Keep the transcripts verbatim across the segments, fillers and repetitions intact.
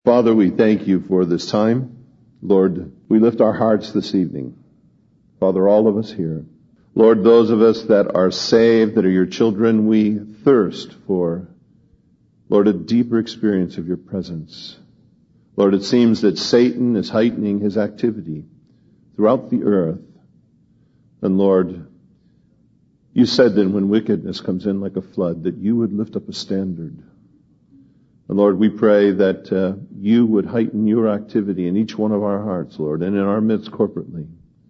Father, we thank you for this time. Lord, we lift our hearts this evening. Father, all of us here. Lord, those of us that are saved, that are your children, we thirst for, Lord, a deeper experience of your presence. Lord, it seems that Satan is heightening his activity throughout the earth. And Lord, you said that when wickedness comes in like a flood, that you would lift up a standard. And Lord, we pray that uh, you would heighten your activity in each one of our hearts, Lord, and in our midst corporately.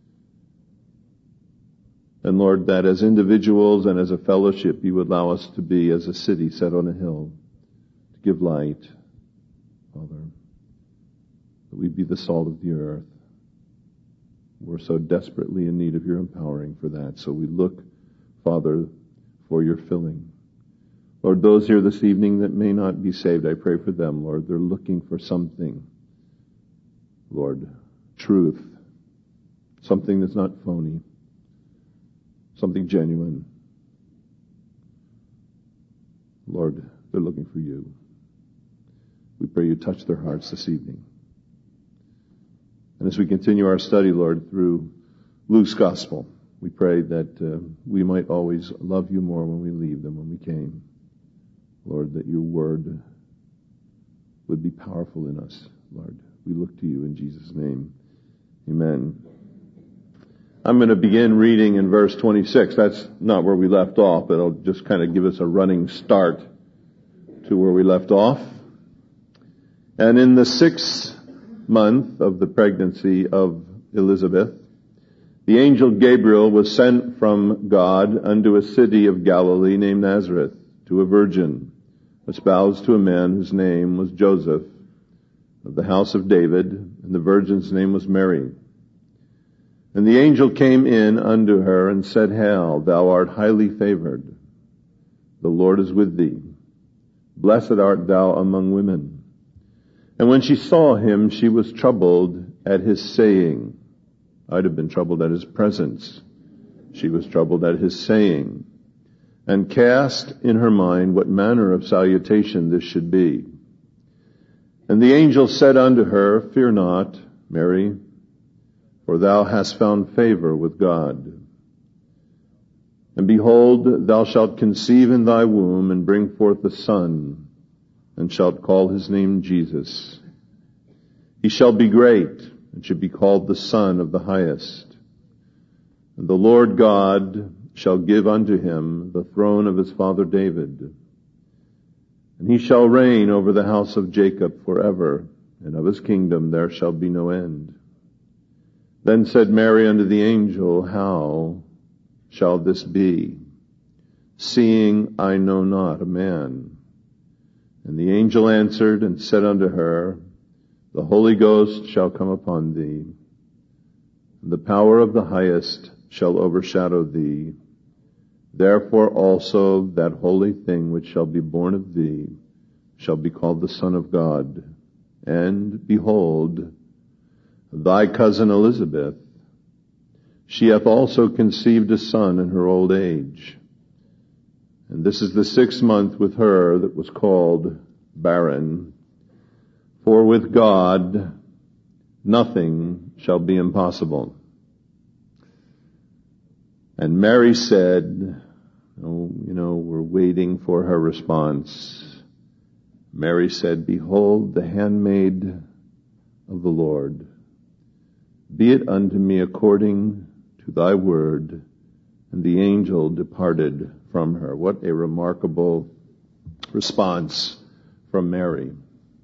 And Lord, that as individuals and as a fellowship, you would allow us to be as a city set on a hill, to give light, Father, that we be the salt of the earth. We're so desperately in need of your empowering for that. So we look, Father, for your filling. Lord, those here this evening that may not be saved, I pray for them, Lord. They're looking for something, Lord, truth, something that's not phony, something genuine. Lord, they're looking for you. We pray you touch their hearts this evening. And as we continue our study, Lord, through Luke's Gospel, we pray that uh, we might always love you more when we leave than when we came. Lord, that your word would be powerful in us, Lord. We look to you in Jesus' name. Amen. I'm going to begin reading in verse twenty-six. That's not where we left off, but it'll just kind of give us a running start to where we left off. And in the sixth month of the pregnancy of Elizabeth, the angel Gabriel was sent from God unto a city of Galilee named Nazareth, to a virgin espoused to a man whose name was Joseph, of the house of David, and the virgin's name was Mary. And the angel came in unto her and said, Hail, thou art highly favored. The Lord is with thee. Blessed art thou among women. And when she saw him, she was troubled at his saying. I'd have been troubled at his presence. She was troubled at his saying, and cast in her mind what manner of salutation this should be. And the angel said unto her, Fear not, Mary, for thou hast found favor with God. And behold, thou shalt conceive in thy womb, and bring forth a son, and shalt call his name Jesus. He shall be great, and should be called the Son of the Highest. And the Lord God shall give unto him the throne of his father David. And he shall reign over the house of Jacob forever, and of his kingdom there shall be no end. Then said Mary unto the angel, How shall this be, seeing I know not a man? And the angel answered and said unto her, The Holy Ghost shall come upon thee, and the power of the Highest shall overshadow thee. Therefore also that holy thing which shall be born of thee shall be called the Son of God. And behold, thy cousin Elizabeth, she hath also conceived a son in her old age. And this is the sixth month with her that was called barren. For with God nothing shall be impossible. And Mary said, oh, you know, we're waiting for her response. Mary said, Behold, the handmaid of the Lord. Be it unto me according to thy word. And the angel departed from her. What a remarkable response from Mary.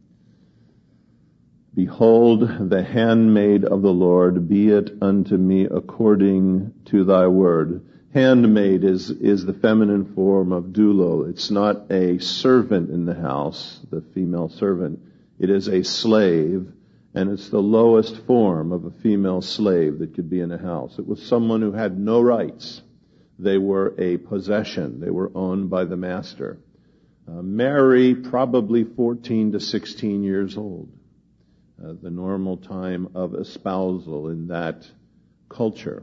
Behold, the handmaid of the Lord, be it unto me according to thy word. Handmaid is, is the feminine form of doulo. It's not a servant in the house, the female servant. It is a slave, and it's the lowest form of a female slave that could be in a house. It was someone who had no rights. They were a possession. They were owned by the master. Uh, Mary, probably fourteen to sixteen years old. Uh, the normal time of espousal in that culture.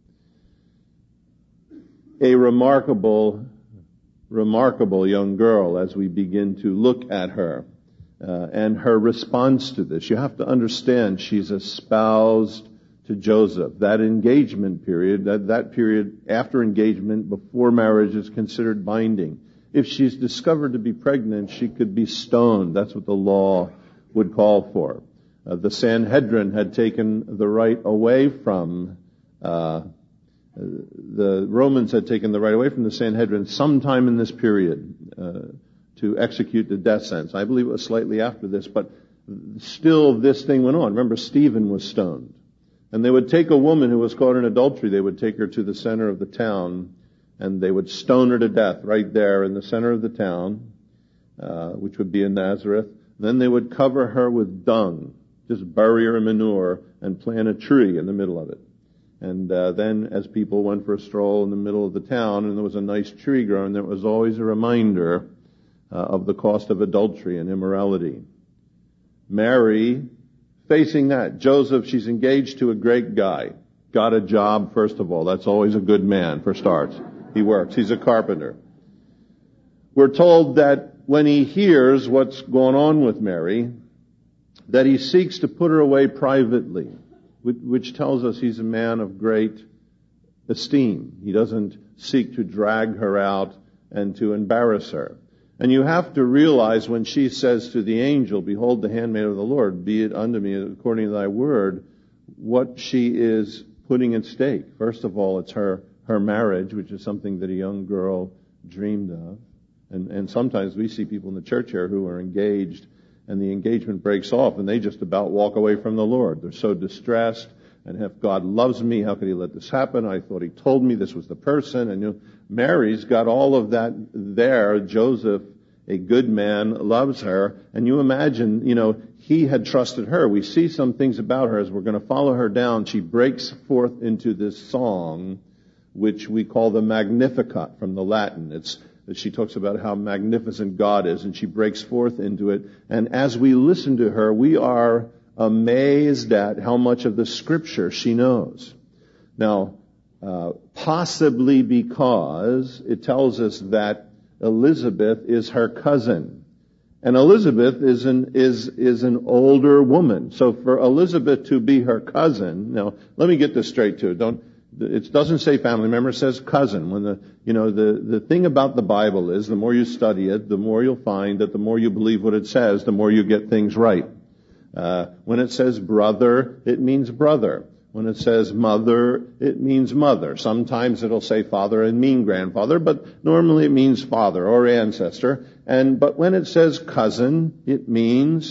A remarkable, remarkable young girl as we begin to look at her. uh, and her response to this. You have to understand she's espoused to Joseph. That engagement period, that, that period after engagement, before marriage, is considered binding. If she's discovered to be pregnant, she could be stoned. That's what the law would call for. Uh, the Sanhedrin had taken the right away from, uh, the Romans had taken the right away from the Sanhedrin sometime in this period uh, to execute the death sentence. I believe it was slightly after this, but still this thing went on. Remember, Stephen was stoned. And they would take a woman who was caught in adultery, they would take her to the center of the town, and they would stone her to death right there in the center of the town, uh, which would be in Nazareth. Then they would cover her with dung, just bury her in manure, and plant a tree in the middle of it. And uh, then as people went for a stroll in the middle of the town, and there was a nice tree growing, there was always a reminder uh, of the cost of adultery and immorality. Mary, facing that. Joseph, she's engaged to a great guy. Got a job, first of all. That's always a good man, for starts. He works. He's a carpenter. We're told that when he hears what's going on with Mary, that he seeks to put her away privately, which tells us he's a man of great esteem. He doesn't seek to drag her out and to embarrass her. And you have to realize when she says to the angel, "Behold the handmaid of the Lord, be it unto me according to thy word," what she is putting at stake. First of all, it's her, her marriage, which is something that a young girl dreamed of. And, and sometimes we see people in the church here who are engaged, and the engagement breaks off, and they just about walk away from the Lord. They're so distressed, and if God loves me, how could he let this happen? I thought he told me this was the person. And you know, Mary's got all of that there. Joseph, a good man, loves her. And you imagine, you know, he had trusted her. We see some things about her as we're going to follow her down. She breaks forth into this song, which we call the Magnificat from the Latin. It's She talks about how magnificent God is, and she breaks forth into it. And as we listen to her, we are amazed at how much of the Scripture she knows. Now, uh, possibly because it tells us that Elizabeth is her cousin. And Elizabeth is an, is, is an older woman. So for Elizabeth to be her cousin, now, let me get this straight too. Don't, it doesn't say family member, it says cousin. When the, you know, the, the thing about the Bible is the more you study it, the more you'll find that the more you believe what it says, the more you get things right. Uh, when it says brother, it means brother. When it says mother, it means mother. Sometimes it'll say father and mean grandfather, but normally it means father or ancestor. And, but when it says cousin, it means,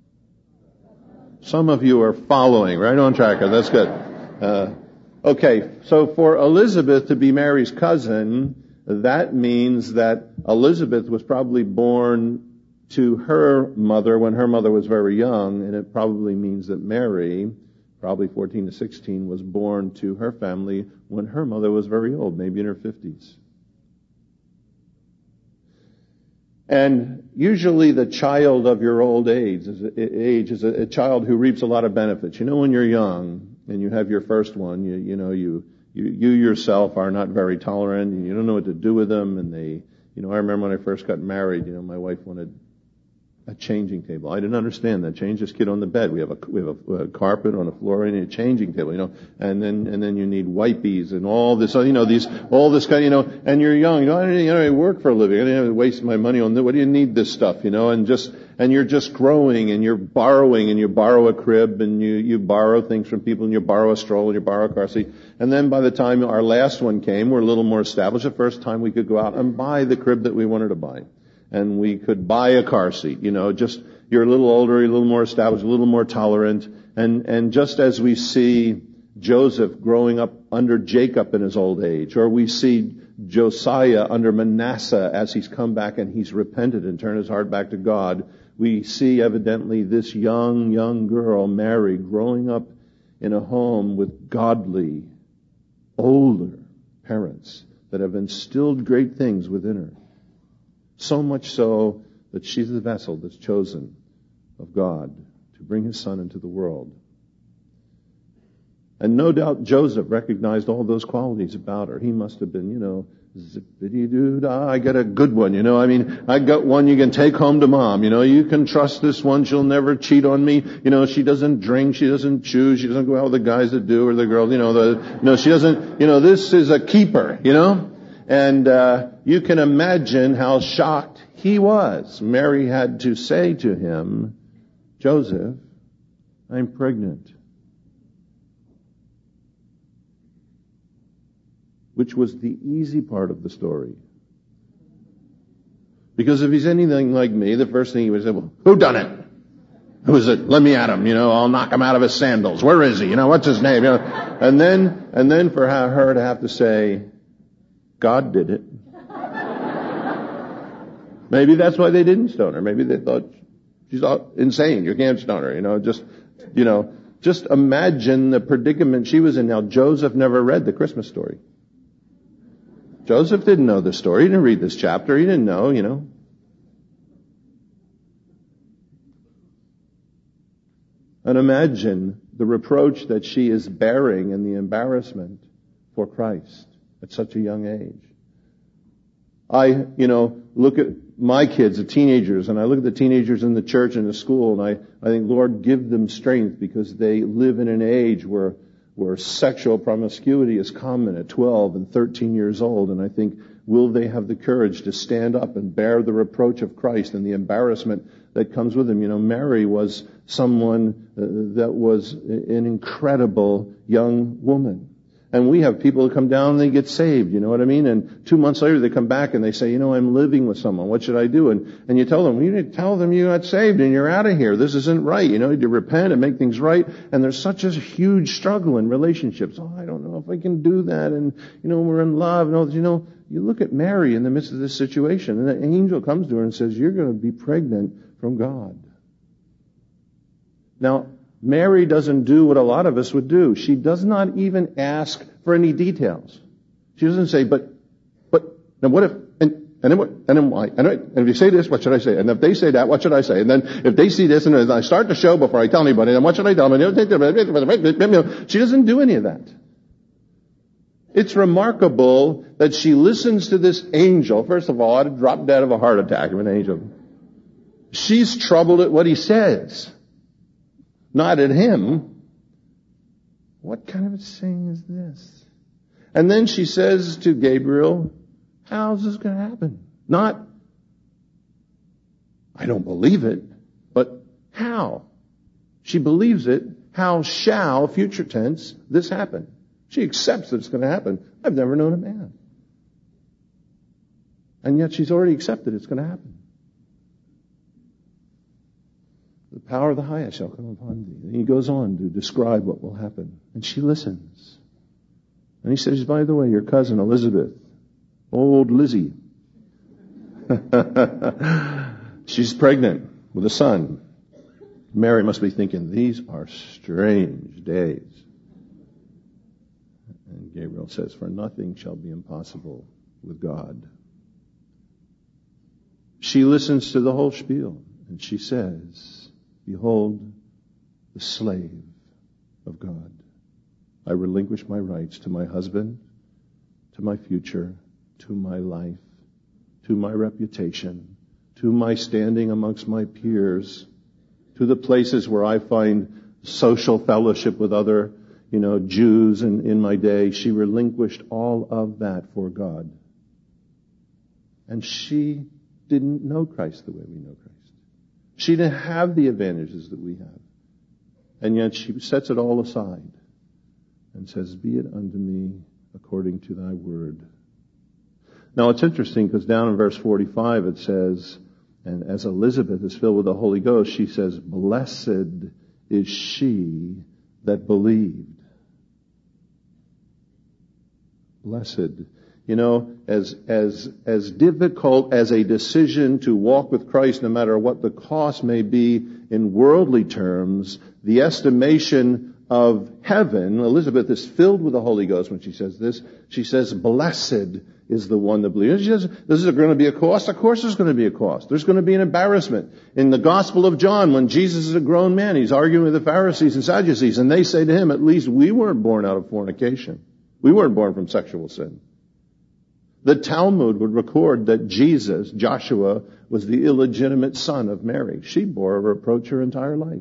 some of you are following, right on track. That's good. Uh, Okay, so for Elizabeth to be Mary's cousin, that means that Elizabeth was probably born to her mother when her mother was very young, and it probably means that Mary, probably fourteen to sixteen, was born to her family when her mother was very old, maybe in her fifties. And usually the child of your old age is a, age is a, a child who reaps a lot of benefits. You know, when you're young and you have your first one, you, you know, you, you, you yourself are not very tolerant and you don't know what to do with them. And they, you know, I remember when I first got married, you know, my wife wanted a changing table. I didn't understand that. Change this kid on the bed. We have a, we have a, a carpet on the floor and a changing table, you know, and then, and then you need wipies and all this, you know, these, all this kind, you know, and you're young, you know, I don't, you know, I work for a living. I didn't have to waste my money on this. What do you need this stuff, you know, and just, and you're just growing and you're borrowing and you borrow a crib and you, you borrow things from people and you borrow a stroller and you borrow a car seat. And then by the time our last one came, we're a little more established. The first time we could go out and buy the crib that we wanted to buy. And we could buy a car seat, you know, just, you're a little older, you're a little more established, a little more tolerant. And, and just as we see Joseph growing up under Jacob in his old age, or we see Josiah under Manasseh as he's come back and he's repented and turned his heart back to God, we see evidently this young, young girl, Mary, growing up in a home with godly, older parents that have instilled great things within her. So much so that she's the vessel that's chosen of God to bring his son into the world. And no doubt Joseph recognized all those qualities about her. He must have been, you know, zippity-doo-dah, I got a good one, you know. I mean, I got one you can take home to mom. You know, you can trust this one. She'll never cheat on me. You know, she doesn't drink. She doesn't chew. She doesn't go out with the guys that do or the girls. You know, the, no, she doesn't, you know, this is a keeper, you know. And, uh, you can imagine how shocked he was. Mary had to say to him, Joseph, I'm pregnant. Which was the easy part of the story. Because if he's anything like me, the first thing he would say, well, who done it? Who is it? Let me at him, you know, I'll knock him out of his sandals. Where is he? You know, what's his name? You know, and then, and then for her to have to say, God did it. Maybe that's why they didn't stone her. Maybe they thought she's insane. You can't stone her, you know, just, you know, just imagine the predicament she was in. Now, Joseph never read the Christmas story. Joseph didn't know the story. He didn't read this chapter. He didn't know, you know. And imagine the reproach that she is bearing and the embarrassment for Christ at such a young age. I, you know, look at my kids, the teenagers, and I look at the teenagers in the church and the school, and I, I think, Lord, give them strength because they live in an age where where sexual promiscuity is common at twelve and thirteen years old. And I think, will they have the courage to stand up and bear the reproach of Christ and the embarrassment that comes with him? You know, Mary was someone uh, that was an incredible young woman. And we have people who come down and they get saved, you know what I mean? And two months later they come back and they say, you know, I'm living with someone. What should I do? And, and you tell them, you need to tell them you got saved and you're out of here. This isn't right. You know, you need to repent and make things right. And there's such a huge struggle in relationships. Oh, I don't know if I can do that. And, you know, we're in love and all this. You know, you look at Mary in the midst of this situation and an angel comes to her and says, you're going to be pregnant from God. Now, Mary doesn't do what a lot of us would do. She does not even ask for any details. She doesn't say, but, but, now what if, and, and then what, and then why? And, and if you say this, what should I say? And if they say that, what should I say? And then if they see this, and as I start the show before I tell anybody, then what should I tell them? She doesn't do any of that. It's remarkable that she listens to this angel. First of all, I'd have dropped dead of a heart attack of an angel. She's troubled at what he says. Not at him. What kind of a saying is this? And then she says to Gabriel, how's this going to happen? Not, I don't believe it, but how? She believes it. How shall, future tense, this happen? She accepts that it's going to happen. I've never known a man. And yet she's already accepted it's going to happen. The power of the highest shall come upon thee. And he goes on to describe what will happen. And she listens. And he says, by the way, your cousin Elizabeth, old Lizzie, she's pregnant with a son. Mary must be thinking, these are strange days. And Gabriel says, for nothing shall be impossible with God. She listens to the whole spiel. And she says, behold, the slave of God. I relinquish my rights to my husband, to my future, to my life, to my reputation, to my standing amongst my peers, to the places where I find social fellowship with other, you know, Jews in, in my day. She relinquished all of that for God. And she didn't know Christ the way we know Christ. She didn't have the advantages that we have. And yet she sets it all aside and says, be it unto me according to thy word. Now it's interesting because down in verse forty-five it says, and as Elizabeth is filled with the Holy Ghost, she says, blessed is she that believed. Blessed. You know, as, as, as difficult as a decision to walk with Christ, no matter what the cost may be in worldly terms, the estimation of heaven, Elizabeth is filled with the Holy Ghost when she says this. She says, blessed is the one that believes. She says, this is going to be a cost? Of course there's going to be a cost. There's going to be an embarrassment. In the Gospel of John, when Jesus is a grown man, he's arguing with the Pharisees and Sadducees, and they say to him, at least we weren't born out of fornication. We weren't born from sexual sin. The Talmud would record that Jesus, Joshua, was the illegitimate son of Mary. She bore a reproach her entire life.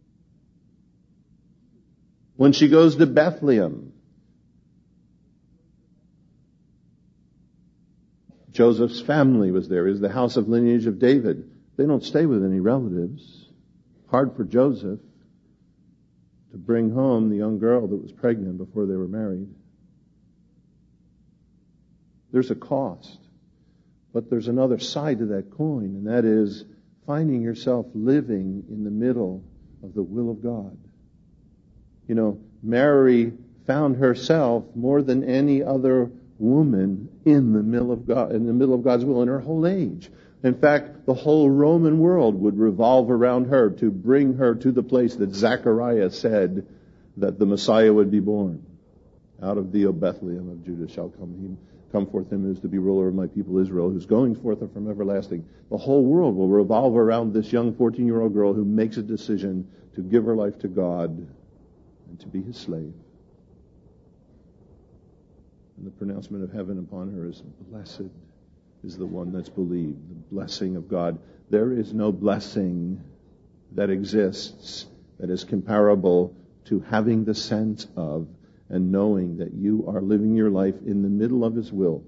When she goes to Bethlehem, Joseph's family was there. It was the house of lineage of David. They don't stay with any relatives. Hard for Joseph to bring home the young girl that was pregnant before they were married. There's a cost. But there's another side to that coin, and that is finding yourself living in the middle of the will of God. You know, Mary found herself more than any other woman in the middle of God, in the middle of God's will in her whole age. In fact, the whole Roman world would revolve around her to bring her to the place that Zechariah said that the Messiah would be born. Out of thee, O Bethlehem of Judah, shall come him, come forth him who is to be ruler of my people Israel, whose goings forth are from everlasting. The whole world will revolve around this young fourteen-year-old girl who makes a decision to give her life to God and to be his slave. And the pronouncement of heaven upon her is, blessed is the one that's believed, the blessing of God. There is no blessing that exists that is comparable to having the sense of and knowing that you are living your life in the middle of his will,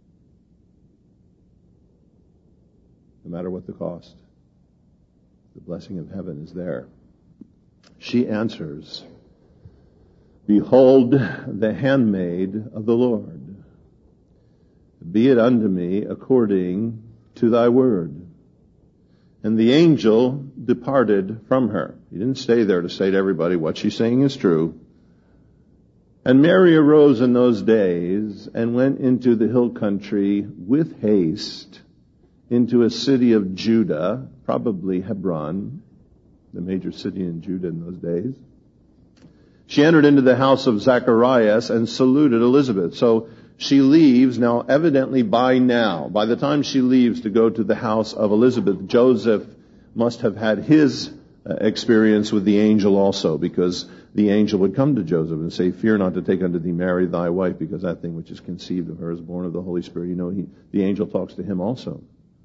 no matter what the cost. The blessing of heaven is there. She answers, behold, the handmaid of the Lord. Be it unto me according to thy word. And the angel departed from her. He didn't stay there to say to everybody what she's saying is true. And Mary arose in those days and went into the hill country with haste into a city of Judah, probably Hebron, the major city in Judah in those days. She entered into the house of Zacharias and saluted Elizabeth. So she leaves now, evidently by now, by the time she leaves to go to the house of Elizabeth, Joseph must have had his uh, experience with the angel also, because the angel would come to Joseph and say, fear not to take unto thee Mary thy wife, because that thing which is conceived of her is born of the Holy Spirit. You know, he, the angel talks to him also.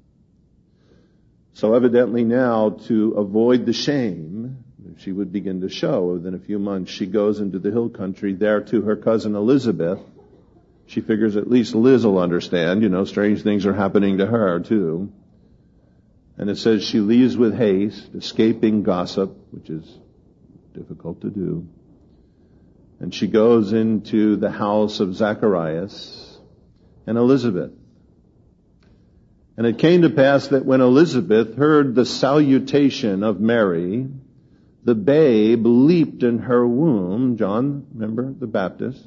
So evidently now, to avoid the shame she would begin to show within a few months, she goes into the hill country there to her cousin Elizabeth. She figures at least Liz will understand, you know, strange things are happening to her too. And it says she leaves with haste, escaping gossip, which is difficult to do. And she goes into the house of Zacharias and Elizabeth. And it came to pass that when Elizabeth heard the salutation of Mary, the babe leaped in her womb. John, remember, the Baptist.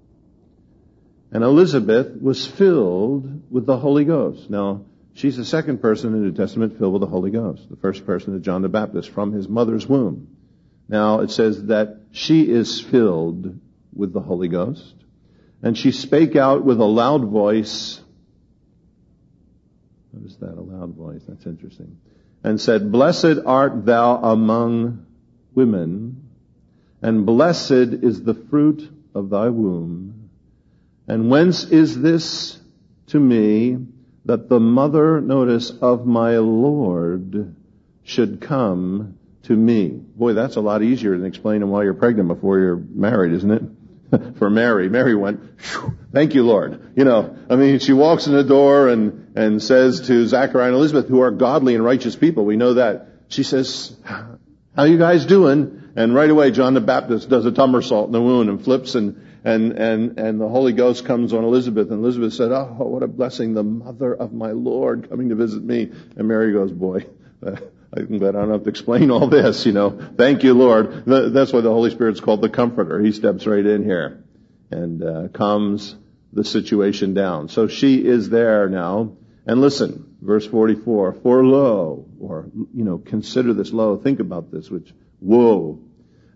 And Elizabeth was filled with the Holy Ghost. Now, she's the second person in the New Testament filled with the Holy Ghost. The first person is John the Baptist from his mother's womb. Now, it says that she is filled with the Holy Ghost. And she spake out with a loud voice. What is that, a loud voice? That's interesting. And said, blessed art thou among women, and blessed is the fruit of thy womb. And whence is this to me that the mother, notice, of my Lord should come to me? Boy, that's a lot easier than explaining why you're pregnant before you're married, isn't it? For Mary, Mary went, thank you, Lord. You know, I mean, she walks in the door and, and says to Zachariah and Elizabeth, who are godly and righteous people, we know that. She says, how you guys doing? And right away, John the Baptist does a somersault in the wound and flips, and, and, and, and the Holy Ghost comes on Elizabeth. And Elizabeth said, oh, what a blessing, the mother of my Lord coming to visit me. And Mary goes, boy, I'm glad I don't have to explain all this, you know. Thank you, Lord. That's why the Holy Spirit's called the Comforter. He steps right in here and uh, calms the situation down. So she is there now. And listen, verse forty-four, for lo, or, you know, consider this, lo, think about this, which, woe.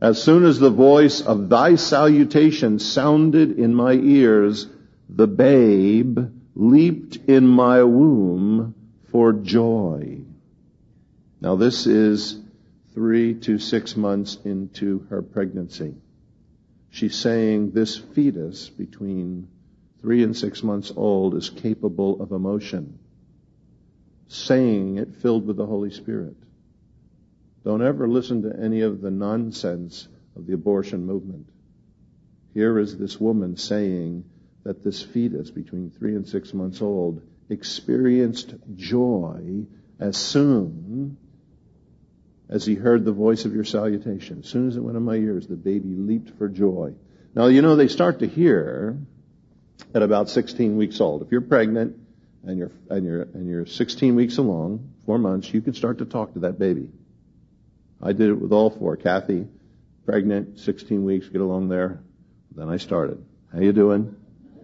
As soon as the voice of thy salutation sounded in my ears, the babe leaped in my womb for joy. Now this is three to six months into her pregnancy. She's saying this fetus between three and six months old is capable of emotion. Saying it filled with the Holy Spirit. Don't ever listen to any of the nonsense of the abortion movement. Here is this woman saying that this fetus between three and six months old experienced joy as soon as he heard the voice of your salutation. As soon as it went in my ears, the baby leaped for joy. Now, you know, they start to hear at about sixteen weeks old. If you're pregnant and you're, and you're, and you're sixteen weeks along, four months, you can start to talk to that baby. I did it with all four. Kathy, pregnant, sixteen weeks, get along there. Then I started. How you doing?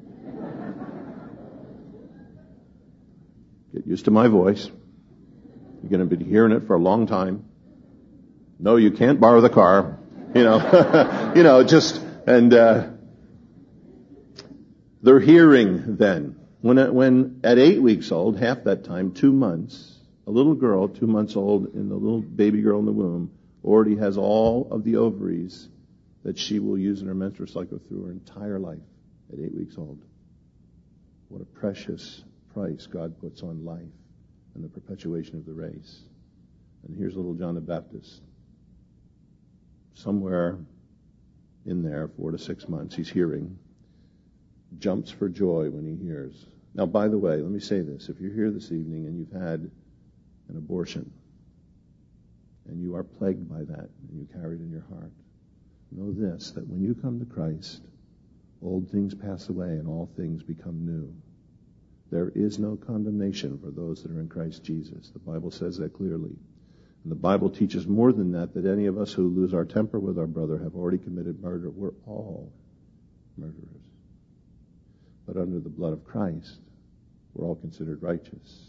Get used to my voice. You're going to be hearing it for a long time. No, you can't borrow the car. You know, you know, just, and, uh, they're hearing then. When, it, when at eight weeks old, half that time, two months, a little girl, two months old, and the little baby girl in the womb, already has all of the ovaries that she will use in her menstrual cycle through her entire life at eight weeks old. What a precious price God puts on life and the perpetuation of the race. And here's little John the Baptist. Somewhere in there, four to six months, he's hearing, jumps for joy when he hears. Now, by the way, let me say this. If you're here this evening and you've had an abortion, and you are plagued by that, and you carry it in your heart, know this, that when you come to Christ, old things pass away and all things become new. There is no condemnation for those that are in Christ Jesus. The Bible says that clearly. And the Bible teaches more than that, that any of us who lose our temper with our brother have already committed murder. We're all murderers. But under the blood of Christ, we're all considered righteous.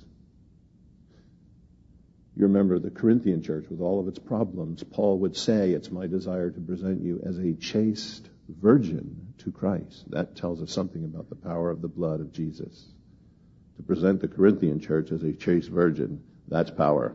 You remember the Corinthian church with all of its problems. Paul would say, it's my desire to present you as a chaste virgin to Christ. That tells us something about the power of the blood of Jesus. To present the Corinthian church as a chaste virgin, that's power.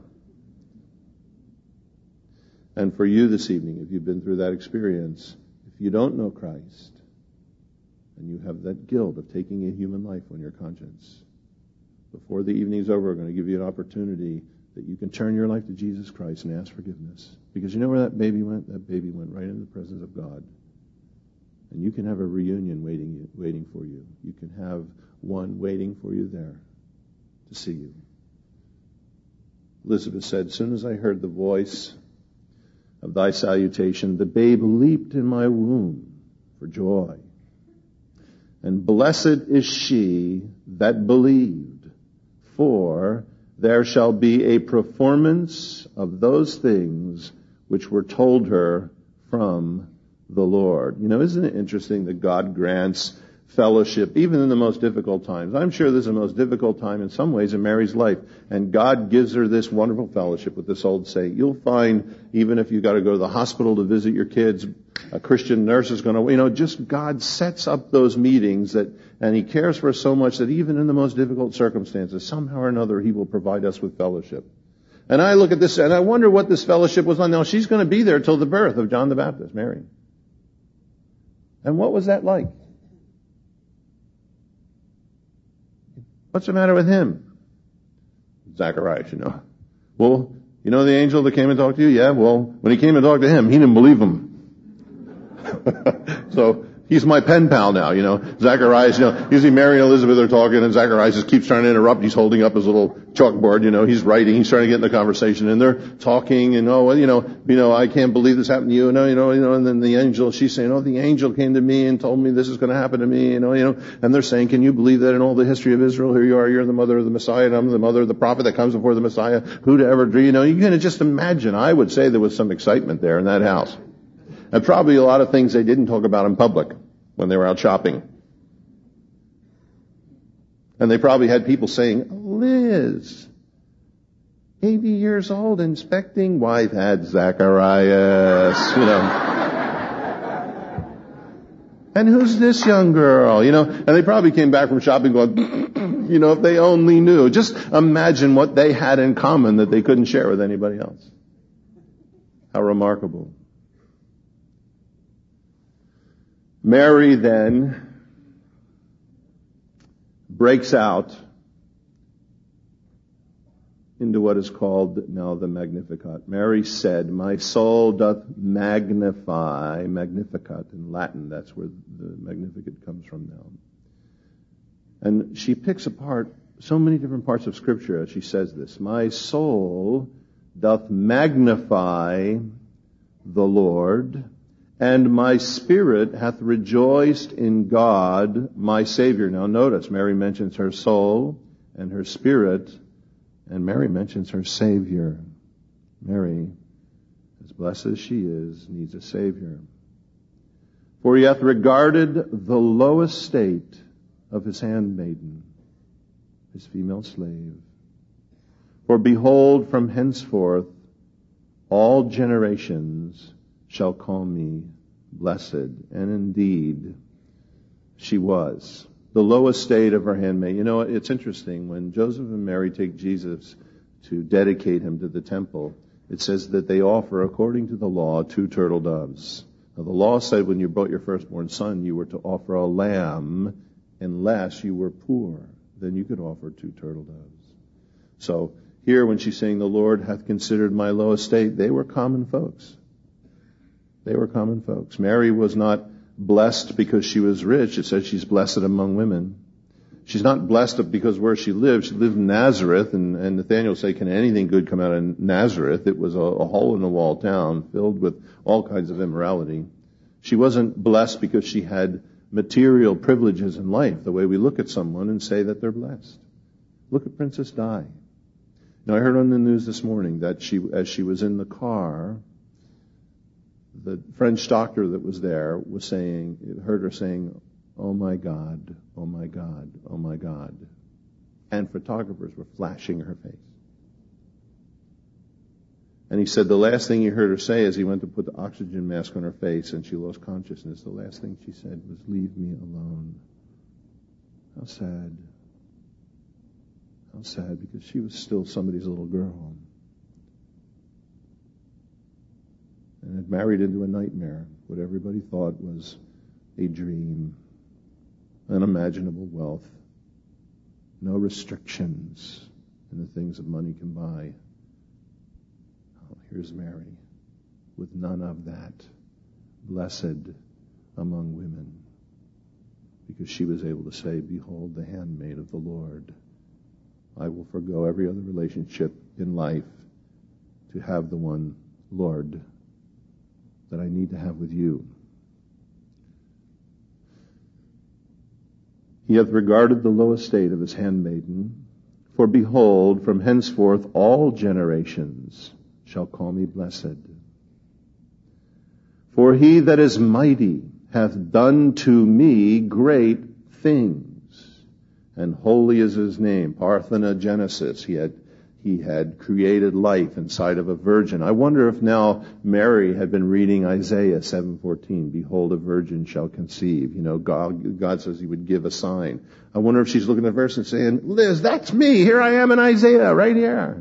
And for you this evening, if you've been through that experience, if you don't know Christ, and you have that guilt of taking a human life on your conscience, before the evening's over, we're going to give you an opportunity that you can turn your life to Jesus Christ and ask forgiveness. Because you know where that baby went? That baby went right into the presence of God. And you can have a reunion waiting waiting for you. You can have one waiting for you there to see you. Elizabeth said, as soon as I heard the voice of thy salutation, the babe leaped in my womb for joy. And blessed is she that believed, for there shall be a performance of those things which were told her from the Lord. You know, isn't it interesting that God grants fellowship even in the most difficult times? I'm sure this is the most difficult time in some ways in Mary's life, and God gives her this wonderful fellowship with this old saint. You'll find, even if you got to go to the hospital to visit your kids, a Christian nurse is going to, you know, just God sets up those meetings that, and He cares for us so much that even in the most difficult circumstances, somehow or another, He will provide us with fellowship. And I look at this and I wonder what this fellowship was on. Now, she's going to be there till the birth of John the Baptist, Mary. And what was that like? What's the matter with him? Zacharias, you know. Well, you know the angel that came and talked to you? Yeah, well, when he came and talked to him, he didn't believe him. So, he's my pen pal now, you know. Zacharias, you know, usually Mary and Elizabeth are talking and Zacharias just keeps trying to interrupt. He's holding up his little chalkboard, you know, he's writing, he's trying to get in the conversation and they're talking and, oh, well, you know, you know, I can't believe this happened to you, and, you know, you know, and then the angel, she's saying, oh, the angel came to me and told me this is going to happen to me, you know, you know, and they're saying, can you believe that in all the history of Israel, here you are, you're the mother of the Messiah, and I'm the mother of the prophet that comes before the Messiah, who'd ever dream, you know, you can just imagine, I would say there was some excitement there in that house. And probably a lot of things they didn't talk about in public when they were out shopping. And they probably had people saying, Liz, eighty years old, inspecting, why, that's Zacharias, you know. And who's this young girl? You know, and they probably came back from shopping going, you know, if they only knew. Just imagine what they had in common that they couldn't share with anybody else. How remarkable. Mary then breaks out into what is called now the Magnificat. Mary said, my soul doth magnify, Magnificat in Latin, that's where the Magnificat comes from now. And she picks apart so many different parts of Scripture as she says this. My soul doth magnify the Lord, and my spirit hath rejoiced in God, my Savior. Now notice, Mary mentions her soul and her spirit, and Mary mentions her Savior. Mary, as blessed as she is, needs a Savior. For he hath regarded the low estate of his handmaiden, his female slave. For behold, from henceforth all generations shall call me blessed. And indeed, she was. The low estate of her handmaid. You know, it's interesting. When Joseph and Mary take Jesus to dedicate him to the temple, it says that they offer, according to the law, two turtle doves. Now, the law said when you brought your firstborn son, you were to offer a lamb unless you were poor. Then you could offer two turtle doves. So here, when she's saying, the Lord hath considered my low estate, they were common folks. They were common folks. Mary was not blessed because she was rich. It says she's blessed among women. She's not blessed because where she lived. She lived in Nazareth, and, and Nathanael said, can anything good come out of Nazareth? It was a, a hole-in-the-wall town filled with all kinds of immorality. She wasn't blessed because she had material privileges in life, the way we look at someone and say that they're blessed. Look at Princess Di. Now, I heard on the news this morning that she, as she was in the car, the French doctor that was there was saying, heard her saying, oh my God, oh my God, oh my God. And photographers were flashing her face. And he said the last thing he heard her say as he went to put the oxygen mask on her face and she lost consciousness, the last thing she said was, leave me alone. How sad. How sad, because she was still somebody's little girl. And had married into a nightmare, what everybody thought was a dream, unimaginable wealth, no restrictions in the things that money can buy. Oh, here's Mary with none of that, blessed among women, because she was able to say, behold, the handmaid of the Lord. I will forgo every other relationship in life to have the one, Lord, that I need to have with you. He hath regarded the low estate of his handmaiden, for behold, from henceforth all generations shall call me blessed. For he that is mighty hath done to me great things, and holy is his name. Parthenogenesis. He had He had created life inside of a virgin. I wonder if now Mary had been reading Isaiah seven fourteen. Behold, a virgin shall conceive. You know, God, God says he would give a sign. I wonder if she's looking at the verse and saying, Liz, that's me. Here I am in Isaiah, right here.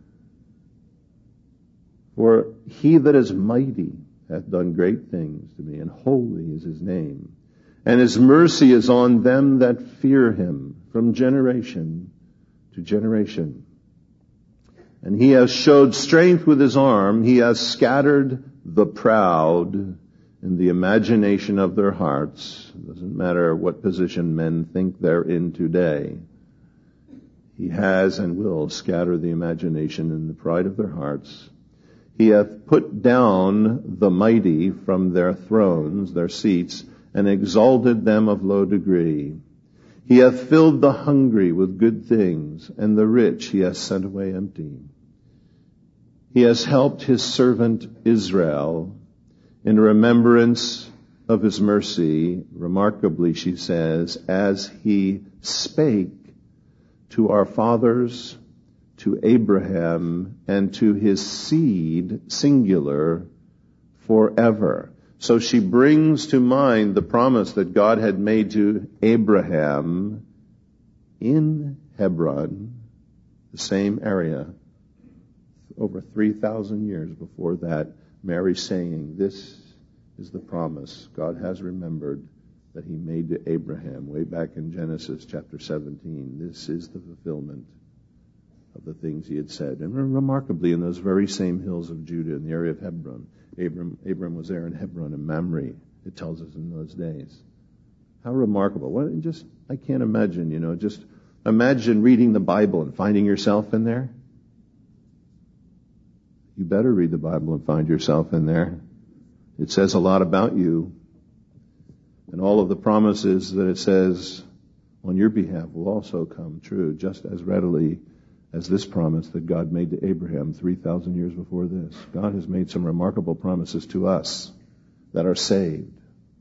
For he that is mighty hath done great things to me, and holy is his name. And his mercy is on them that fear him from generation to generation. And he has showed strength with his arm. He has scattered the proud in the imagination of their hearts. It doesn't matter what position men think they're in today. He has and will scatter the imagination in the pride of their hearts. He hath put down the mighty from their thrones, their seats, and exalted them of low degree. He hath filled the hungry with good things, and the rich he hath sent away empty. He has helped his servant Israel in remembrance of his mercy. Remarkably, she says, as he spake to our fathers, to Abraham, and to his seed, singular, forever. So she brings to mind the promise that God had made to Abraham in Hebron, the same area, over three thousand years before that. Mary saying, this is the promise God has remembered that he made to Abraham way back in Genesis chapter seventeen. This is the fulfillment of the things he had said. And remarkably, in those very same hills of Judah, in the area of Hebron, Abram, Abram was there in Hebron and Mamre, it tells us in those days. How remarkable. What, just, I can't imagine, you know, just imagine reading the Bible and finding yourself in there. You better read the Bible and find yourself in there. It says a lot about you. And all of the promises that it says on your behalf will also come true, just as readily as this promise that God made to Abraham three thousand years before this. God has made some remarkable promises to us that are saved.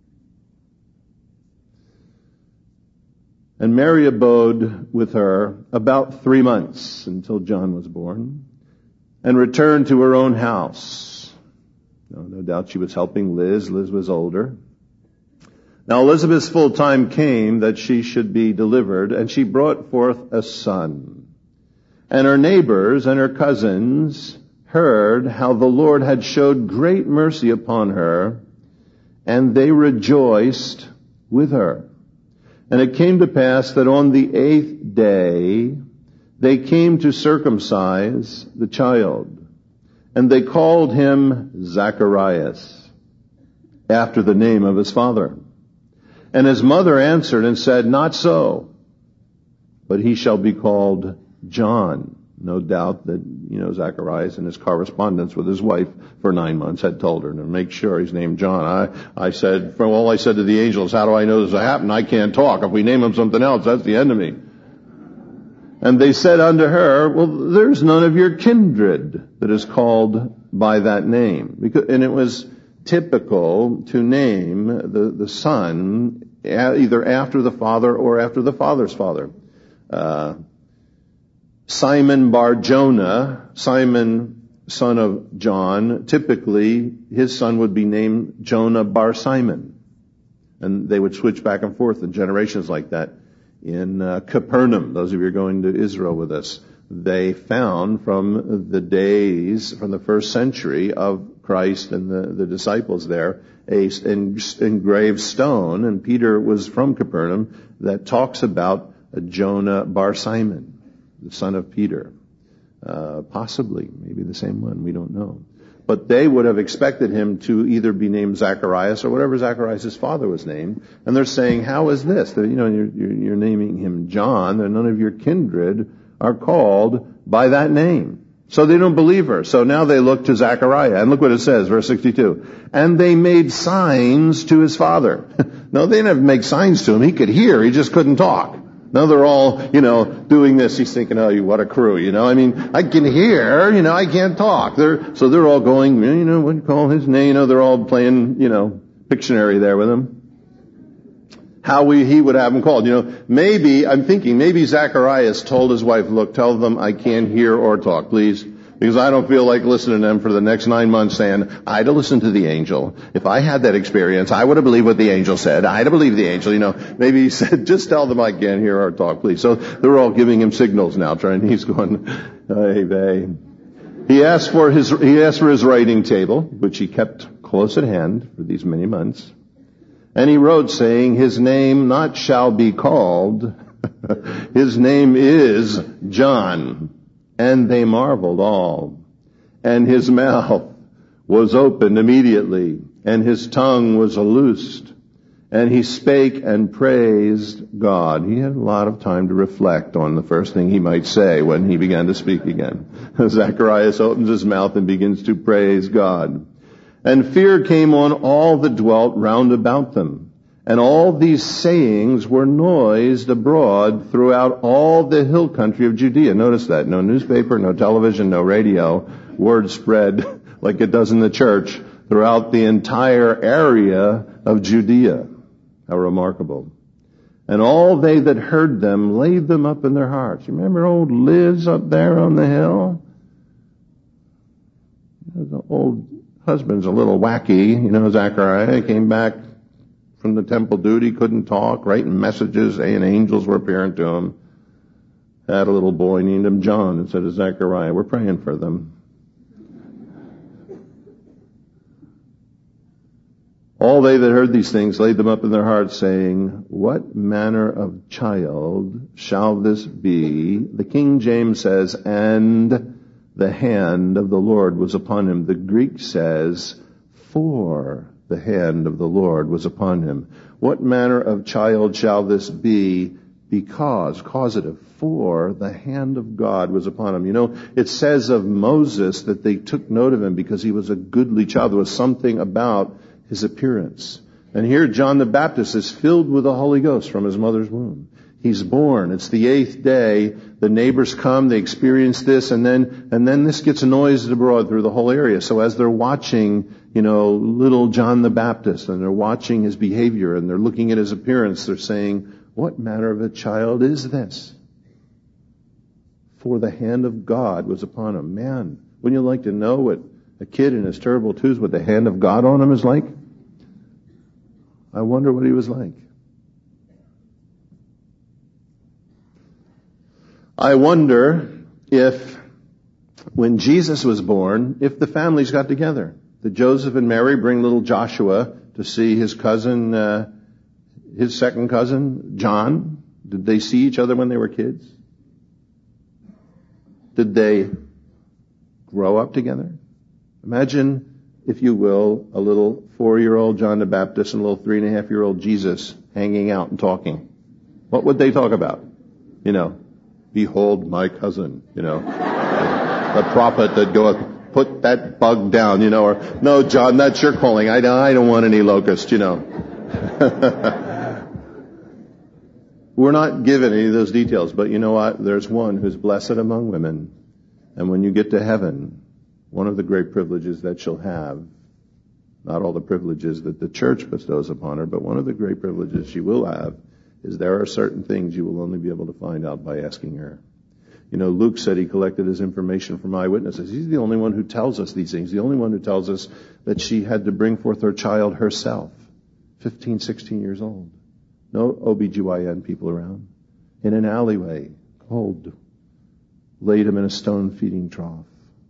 And Mary abode with her about three months until John was born, and returned to her own house. No, no doubt she was helping Liz. Liz was older. Now Elizabeth's full time came that she should be delivered, and she brought forth a son. And her neighbors and her cousins heard how the Lord had showed great mercy upon her, and they rejoiced with her. And it came to pass that on the eighth day they came to circumcise the child, and they called him Zacharias, after the name of his father. And his mother answered and said, not so, but he shall be called John. No doubt that, you know, Zacharias in his correspondence with his wife for nine months had told her to make sure he's named John. I, I said, from all I said to the angels, how do I know this will happen? I can't talk. If we name him something else, that's the end of me. And they said unto her, well, there's none of your kindred that is called by that name. Because, and it was typical to name the, the son either after the father or after the father's father. Uh, Simon Bar Jonah, Simon, son of John, typically his son would be named Jonah Bar Simon. And they would switch back and forth in generations like that. In uh, Capernaum, those of you who are going to Israel with us, they found from the days, from the first century of Christ and the, the disciples there, a engraved stone, and Peter was from Capernaum, that talks about Jonah Bar Simon, the son of Peter. Uh, possibly, maybe the same one, we don't know. But they would have expected him to either be named Zacharias or whatever Zacharias' father was named. And they're saying, how is this? They're, you know, you're, you're, you're naming him John, and none of your kindred are called by that name. So they don't believe her. So now they look to Zechariah. And look what it says, verse sixty-two. And they made signs to his father. No, they didn't have to make signs to him. He could hear, he just couldn't talk. Now they're all, you know, doing this. He's thinking, oh, what a crew, you know. I mean, I can hear, you know, I can't talk. They're, so they're all going, you know, what do you call his name? You know, they're all playing, you know, Pictionary there with him. How we, he would have him called. You know, maybe, I'm thinking, maybe Zacharias told his wife, look, tell them I can't hear or talk, please. Because I don't feel like listening to them for the next nine months saying, I had to listen to the angel. If I had that experience, I would have believed what the angel said. I had to believe the angel, you know. Maybe he said, just tell them I can't hear or talk, please. So they're all giving him signals now, trying, he's going, hey, they. He asked for his, he asked for his writing table, which he kept close at hand for these many months. And he wrote saying, his name not shall be called, his name is John. And they marveled all. And his mouth was opened immediately, and his tongue was loosed. And he spake and praised God. He had a lot of time to reflect on the first thing he might say when he began to speak again. Zacharias opens his mouth and begins to praise God. And fear came on all that dwelt round about them. And all these sayings were noised abroad throughout all the hill country of Judea. Notice that. No newspaper, no television, no radio. Word spread like it does in the church throughout the entire area of Judea. How remarkable. And all they that heard them laid them up in their hearts. You remember old Liz up there on the hill? The old husband's a little wacky. You know, Zechariah came back from the temple duty, couldn't talk, writing messages, and angels were appearing to him. Had a little boy, named him John, and said to Zechariah, we're praying for them. All they that heard these things laid them up in their hearts, saying, what manner of child shall this be? The King James says, and the hand of the Lord was upon him. The Greek says, for the hand of the Lord was upon him. What manner of child shall this be? Because, causative, for the hand of God was upon him. You know, it says of Moses that they took note of him because he was a goodly child. There was something about his appearance. And here John the Baptist is filled with the Holy Ghost from his mother's womb. He's born. It's the eighth day. The neighbors come, they experience this, and then, and then this gets noised abroad through the whole area. So as they're watching, you know, little John the Baptist, and they're watching his behavior, and they're looking at his appearance, they're saying, what manner of a child is this? For the hand of God was upon him. Man, wouldn't you like to know what a kid in his terrible twos, what the hand of God on him is like? I wonder what he was like. I wonder if, when Jesus was born, if the families got together. Did Joseph and Mary bring little Joshua to see his cousin, uh, his second cousin, John? Did they see each other when they were kids? Did they grow up together? Imagine, if you will, a little four-year-old John the Baptist and a little three-and-a-half-year-old Jesus hanging out and talking. What would they talk about? You know, behold my cousin, you know, the prophet that goeth, put that bug down, you know, or, no, John, that's your calling. I don't, I don't want any locust, you know. We're not given any of those details, but you know what? There's one who's blessed among women. And when you get to heaven, one of the great privileges that she'll have, not all the privileges that the church bestows upon her, but one of the great privileges she will have is there are certain things you will only be able to find out by asking her. You know, Luke said he collected his information from eyewitnesses. He's the only one who tells us these things. The only one who tells us that she had to bring forth her child herself, fifteen, sixteen years old. No O B G Y N people around. In an alleyway, cold, laid him in a stone feeding trough.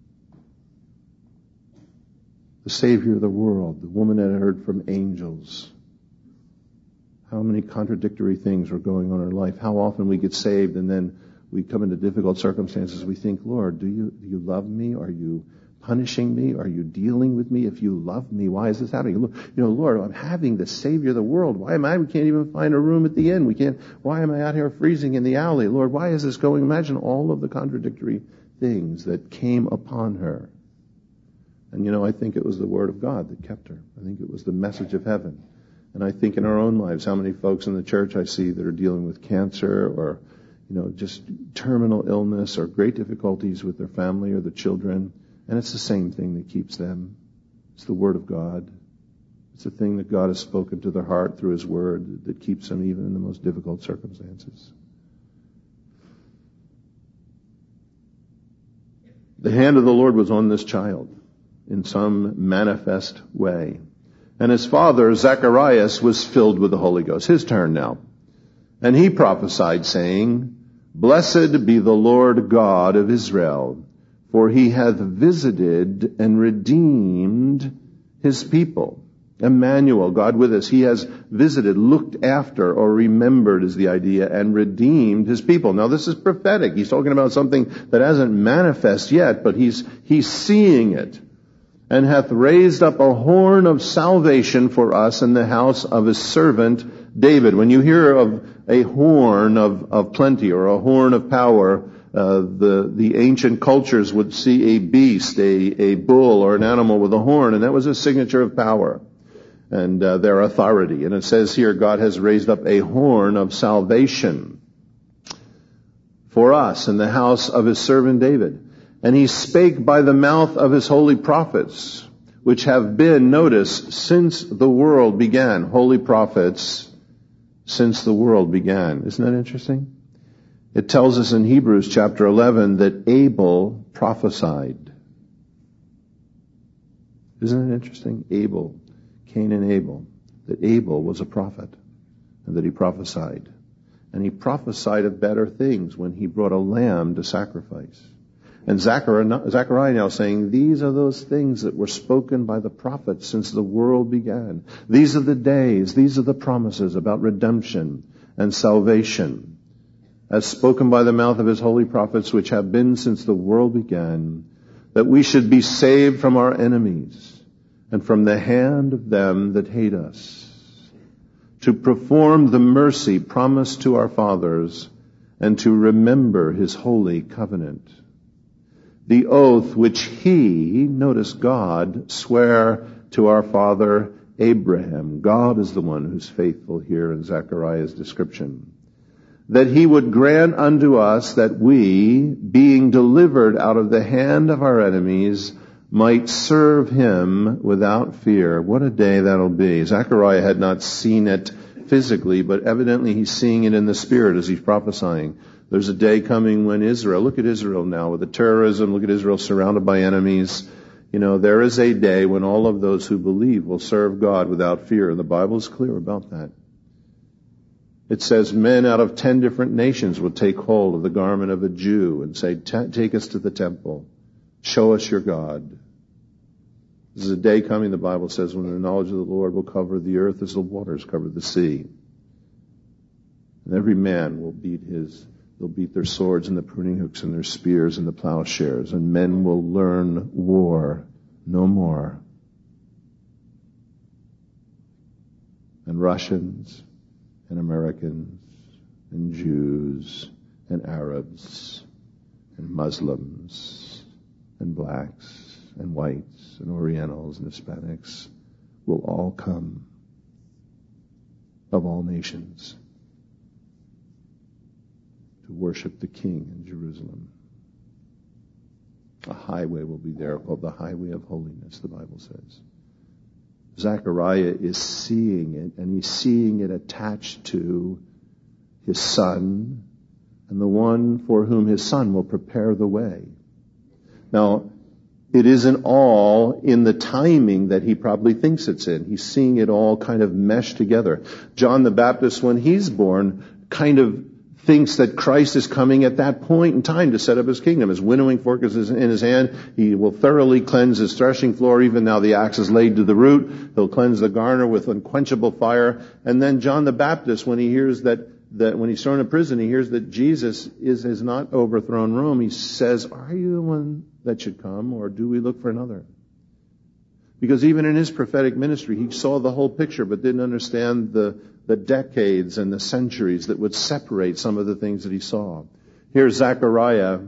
The Savior of the world, the woman that had heard from angels. How many contradictory things were going on in her life. How often we get saved and then we come into difficult circumstances. We think, Lord, do you, do you love me? Are you punishing me? Are you dealing with me? If you love me, why is this happening? You know, Lord, I'm having the Savior of the world. Why am I? We can't even find a room at the inn. We can't. Why am I out here freezing in the alley? Lord, why is this going? Imagine all of the contradictory things that came upon her. And you know, I think it was the Word of God that kept her. I think it was the message of heaven. And I think in our own lives, how many folks in the church I see that are dealing with cancer or, you know, just terminal illness or great difficulties with their family or their children. And it's the same thing that keeps them. It's the Word of God. It's the thing that God has spoken to their heart through His Word that keeps them even in the most difficult circumstances. The hand of the Lord was on this child in some manifest way. And his father, Zacharias, was filled with the Holy Ghost. His turn now. And he prophesied, saying, Blessed be the Lord God of Israel, for He hath visited and redeemed His people. Emmanuel, God with us. He has visited, looked after, or remembered is the idea, and redeemed His people. Now this is prophetic. He's talking about something that hasn't manifest yet, but he's, he's seeing it. And hath raised up a horn of salvation for us in the house of His servant David. When you hear of a horn of, of plenty or a horn of power, uh, the, the ancient cultures would see a beast, a, a bull or an animal with a horn, and that was a signature of power and uh, their authority. And it says here, God has raised up a horn of salvation for us in the house of His servant David. And He spake by the mouth of His holy prophets, which have been, notice, since the world began. Holy prophets since the world began. Isn't that interesting? It tells us in Hebrews chapter eleven that Abel prophesied. Isn't it interesting? Abel, Cain and Abel, that Abel was a prophet and that he prophesied. And he prophesied of better things when he brought a lamb to sacrifice. And Zechariah, Zechariah now saying, these are those things that were spoken by the prophets since the world began. These are the days, these are the promises about redemption and salvation, as spoken by the mouth of his holy prophets, which have been since the world began, that we should be saved from our enemies and from the hand of them that hate us, to perform the mercy promised to our fathers, and to remember his holy covenant. The oath which he, notice God, sware to our father Abraham. God is the one who's faithful here in Zechariah's description. That he would grant unto us that we, being delivered out of the hand of our enemies, might serve him without fear. What a day that'll be. Zechariah had not seen it physically, but evidently he's seeing it in the spirit as he's prophesying. There's a day coming when Israel, look at Israel now with the terrorism, look at Israel surrounded by enemies. You know, there is a day when all of those who believe will serve God without fear, and the Bible is clear about that. It says men out of ten different nations will take hold of the garment of a Jew and say, take us to the temple. Show us your God. There's a day coming, the Bible says, when the knowledge of the Lord will cover the earth as the waters cover the sea. And every man will beat his, they'll beat their swords and the pruning hooks and their spears and the plowshares, and men will learn war no more. And Russians and Americans and Jews and Arabs and Muslims and blacks and whites and Orientals and Hispanics will all come, of all nations, to worship the King in Jerusalem. A highway will be there called the highway of holiness, the Bible says. Zechariah is seeing it, and he's seeing it attached to his son and the one for whom his son will prepare the way. Now, it isn't all in the timing that he probably thinks it's in. He's seeing it all kind of mesh together. John the Baptist, when he's born, kind of thinks that Christ is coming at that point in time to set up his kingdom. His winnowing fork is in his hand. He will thoroughly cleanse his threshing floor. Even now the axe is laid to the root. He'll cleanse the garner with unquenchable fire. And then John the Baptist, when he hears that, that when he's thrown in prison, he hears that Jesus is, has not overthrown Rome. He says, are you the one that should come, or do we look for another? Because even in his prophetic ministry, he saw the whole picture, but didn't understand the, the decades and the centuries that would separate some of the things that he saw. Here, Zechariah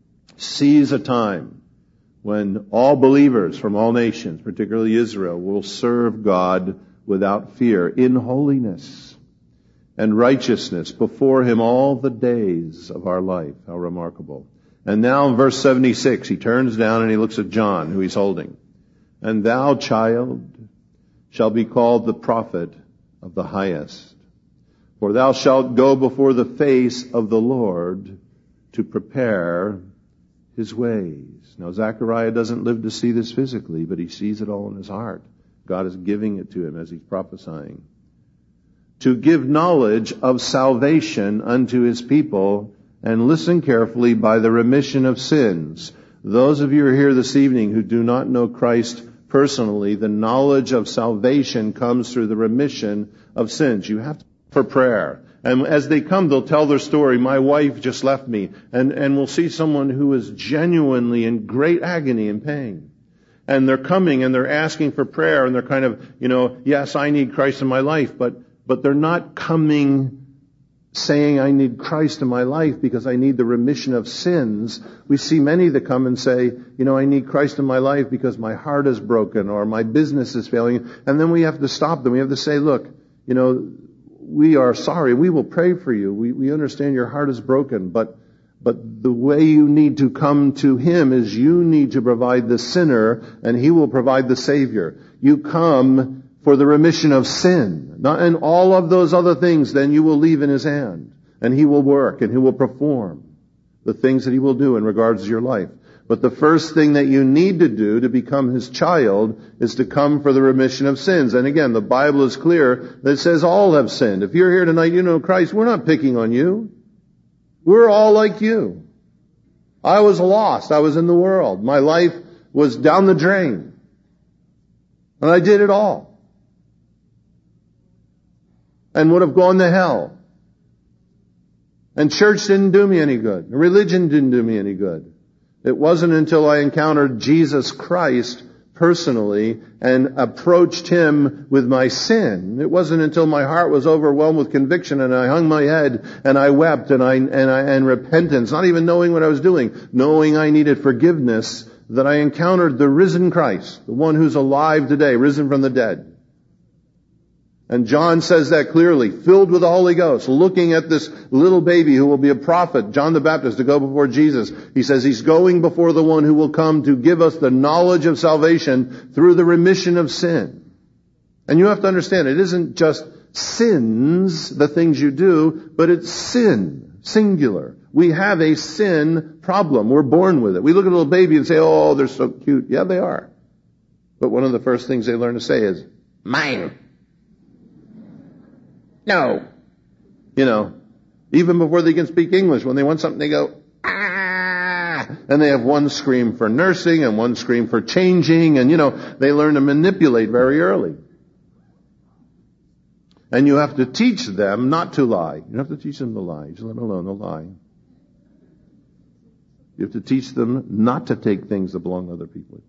sees a time when all believers from all nations, particularly Israel, will serve God without fear, in holiness and righteousness before him all the days of our life. How remarkable. And now in verse seventy-six, he turns down and he looks at John, who he's holding. And thou, child, shall be called the prophet of the highest. For thou shalt go before the face of the Lord to prepare his ways. Now, Zechariah doesn't live to see this physically, but he sees it all in his heart. God is giving it to him as he's prophesying. To give knowledge of salvation unto his people, and listen carefully, by the remission of sins. Those of you who are here this evening who do not know Christ personally, the knowledge of salvation comes through the remission of sins. You have to for prayer. And as they come, they'll tell their story. My wife just left me. And, and we'll see someone who is genuinely in great agony and pain. And they're coming and they're asking for prayer, and they're kind of, you know, yes, I need Christ in my life, but, but they're not coming saying I need Christ in my life because I need the remission of sins. We see many that come and say, you know, I need Christ in my life because my heart is broken or my business is failing. And then we have to stop them. We have to say, look, you know, we are sorry. We will pray for you. We, we understand your heart is broken, but, but the way you need to come to him is you need to provide the sinner, and he will provide the Savior. You come for the remission of sin. And all of those other things, then you will leave in his hand. And he will work and he will perform the things that he will do in regards to your life. But the first thing that you need to do to become His child is to come for the remission of sins. And again, the Bible is clear that it says all have sinned. If you're here tonight, you know Christ, we're not picking on you. We're all like you. I was lost. I was in the world. My life was down the drain. And I did it all. And would have gone to hell. And church didn't do me any good. Religion didn't do me any good. It wasn't until I encountered Jesus Christ personally and approached Him with my sin. It wasn't until my heart was overwhelmed with conviction and I hung my head and I wept and I, and I, and repentance, not even knowing what I was doing, knowing I needed forgiveness, that I encountered the risen Christ, the one who's alive today, risen from the dead. And John says that clearly, filled with the Holy Ghost, looking at this little baby who will be a prophet, John the Baptist, to go before Jesus. He says he's going before the one who will come to give us the knowledge of salvation through the remission of sin. And you have to understand, it isn't just sins, the things you do, but it's sin, singular. We have a sin problem. We're born with it. We look at a little baby and say, oh, they're so cute. Yeah, they are. But one of the first things they learn to say is, mine. No. You know, even before they can speak English, when they want something, they go, ah! And they have one scream for nursing and one scream for changing, and you know, they learn to manipulate very early. And you have to teach them not to lie. You don't have to teach them to lie. Just let them alone, they'll lie. You have to teach them not to take things that belong to other people.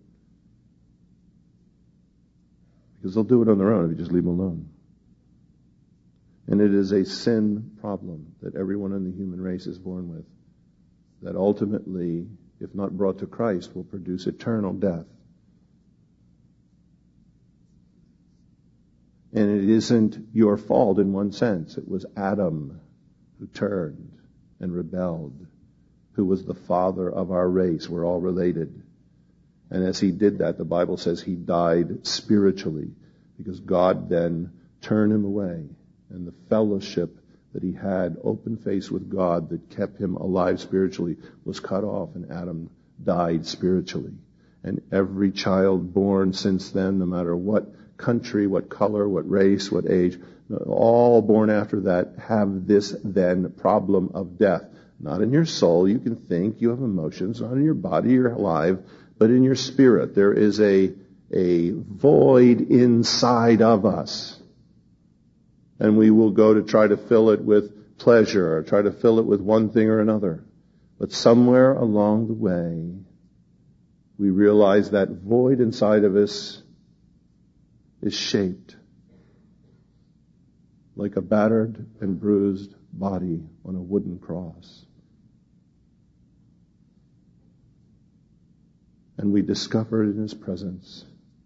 Because they'll do it on their own if you just leave them alone. And it is a sin problem that everyone in the human race is born with, that ultimately, if not brought to Christ, will produce eternal death. And it isn't your fault in one sense. It was Adam who turned and rebelled, who was the father of our race. We're all related. And as he did that, the Bible says he died spiritually, because God then turned him away. And the fellowship that he had, open face with God, that kept him alive spiritually, was cut off, and Adam died spiritually. And every child born since then, no matter what country, what color, what race, what age, all born after that have this then problem of death. Not in your soul, you can think, you have emotions, not in your body, you're alive, but in your spirit. There is a, a void inside of us. And we will go to try to fill it with pleasure, or try to fill it with one thing or another. But somewhere along the way, we realize that void inside of us is shaped like a battered and bruised body on a wooden cross. And we discover in His presence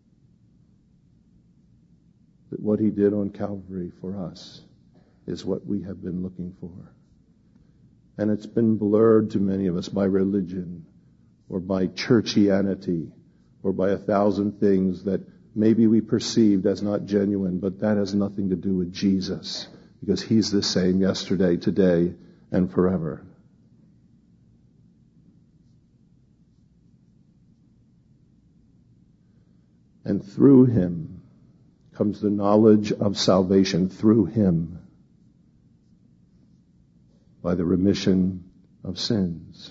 that what He did on Calvary for us is what we have been looking for. And it's been blurred to many of us by religion, or by churchianity, or by a thousand things that maybe we perceived as not genuine, but that has nothing to do with Jesus, because He's the same yesterday, today, and forever. And through Him comes the knowledge of salvation, through Him, by the remission of sins.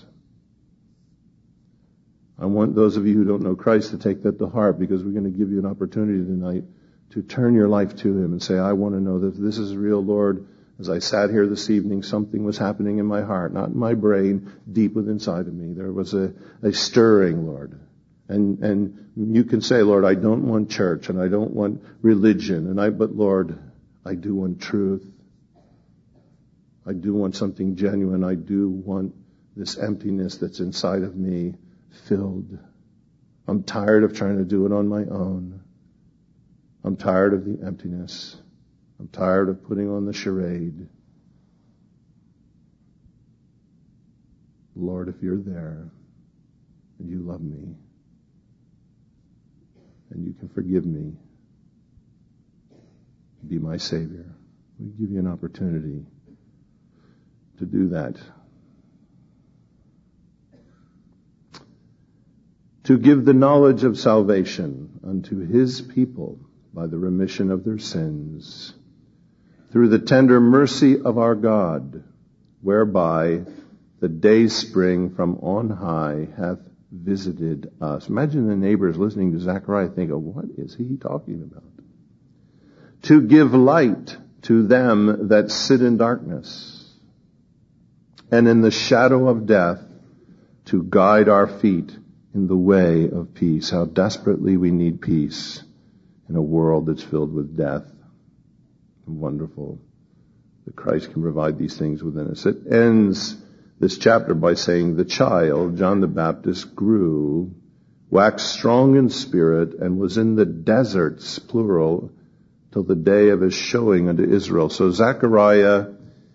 I want those of you who don't know Christ to take that to heart, because we're going to give you an opportunity tonight to turn your life to Him and say, I want to know that this is real, Lord. As I sat here this evening, something was happening in my heart, not in my brain, deep within inside of me. There was a, a stirring, Lord. And, and you can say, Lord, I don't want church and I don't want religion, and I, but Lord, I do want truth. I do want something genuine. I do want this emptiness that's inside of me filled. I'm tired of trying to do it on my own. I'm tired of the emptiness. I'm tired of putting on the charade. Lord, if you're there and you love me, and you can forgive me, be my Savior, we give you an opportunity to do that. to give the knowledge of salvation unto his people by the remission of their sins, through the tender mercy of our God, whereby the day spring from on high hath visited us. Imagine the neighbors listening to Zechariah thinking, what is he talking about? To give light to them that sit in darkness, and in the shadow of death, to guide our feet in the way of peace. How desperately we need peace in a world that's filled with death. Wonderful that Christ can provide these things within us. It ends this chapter by saying, the child, John the Baptist, grew, waxed strong in spirit, and was in the deserts, plural, till the day of his showing unto Israel. So Zechariah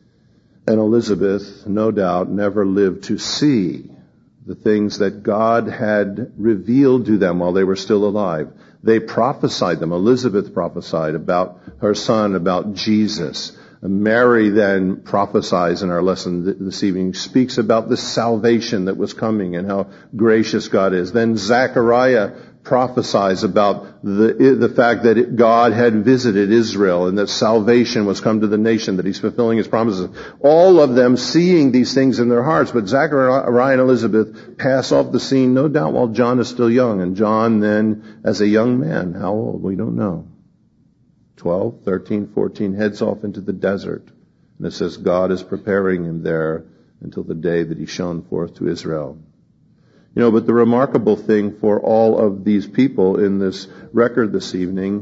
and Elizabeth, no doubt, never lived to see the things that God had revealed to them while they were still alive. They prophesied them. Elizabeth prophesied about her son, about Jesus. Mary then prophesies in our lesson this evening, speaks about the salvation that was coming and how gracious God is. Then Zechariah prophesies about the the fact that it, God had visited Israel and that salvation was come to the nation, that he's fulfilling his promises. All of them seeing these things in their hearts. But Zechariah and Elizabeth pass off the scene, no doubt, while John is still young. And John then, as a young man, how old? We don't know. twelve, thirteen, fourteen, heads off into the desert. And it says God is preparing him there until the day that he's shown forth to Israel. You know, but the remarkable thing for all of these people in this record this evening,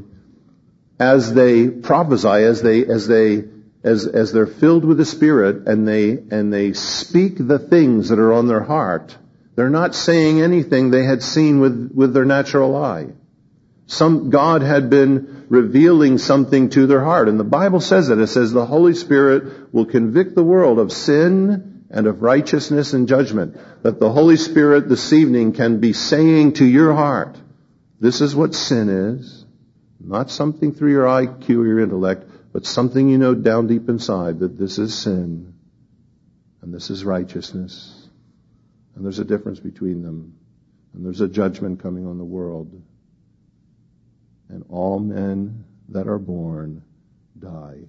as they prophesy, as they, as they, as, as they're filled with the Spirit and they, and they speak the things that are on their heart, they're not saying anything they had seen with, with their natural eye. Some, God had been revealing something to their heart. And the Bible says that. It says the Holy Spirit will convict the world of sin and of righteousness and judgment. That the Holy Spirit this evening can be saying to your heart, this is what sin is. Not something through your I Q or your intellect, but something you know down deep inside, that this is sin and this is righteousness. And there's a difference between them. And there's a judgment coming on the world. And all men that are born die.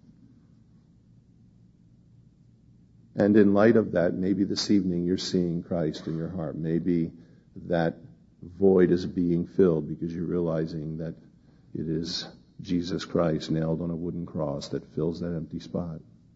And in light of that, maybe this evening you're seeing Christ in your heart. Maybe that void is being filled because you're realizing that it is Jesus Christ nailed on a wooden cross that fills that empty spot.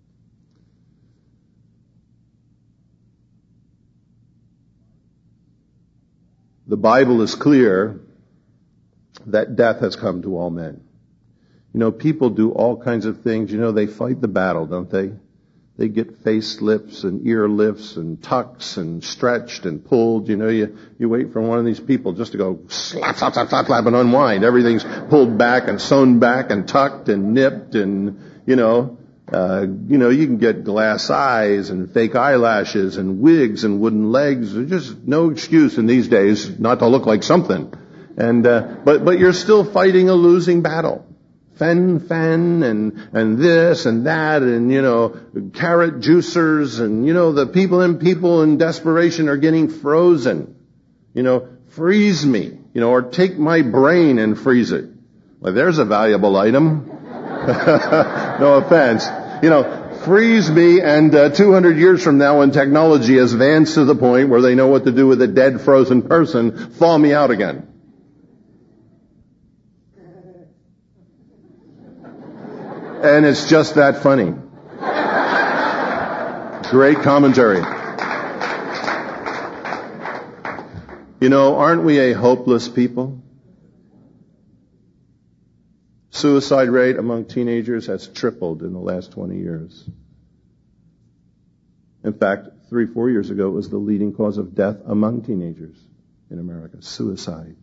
The Bible is clear that death has come to all men. You know, people do all kinds of things. You know, they fight the battle, don't they? They get face lifts and ear lifts and tucks and stretched and pulled. You know, you, you wait for one of these people just to go slap, slap, slap, slap, slap and unwind. Everything's pulled back and sewn back and tucked and nipped and, you know, uh, you know, you can get glass eyes and fake eyelashes and wigs and wooden legs. There's just no excuse in these days not to look like something. And, uh, but, but you're still fighting a losing battle. Fen, fen, and, and this and that, and, you know, carrot juicers, and, you know, the people and people in desperation are getting frozen. You know, freeze me, you know, or take my brain and freeze it. Well, there's a valuable item. No offense. You know, freeze me, and uh, two hundred years from now when technology has advanced to the point where they know what to do with a dead, frozen person, thaw me out again. And it's just that funny. Great commentary. You know, aren't we a hopeless people? Suicide rate among teenagers has tripled in the last twenty years. In fact, three, four years ago, it was the leading cause of death among teenagers in America. Suicide.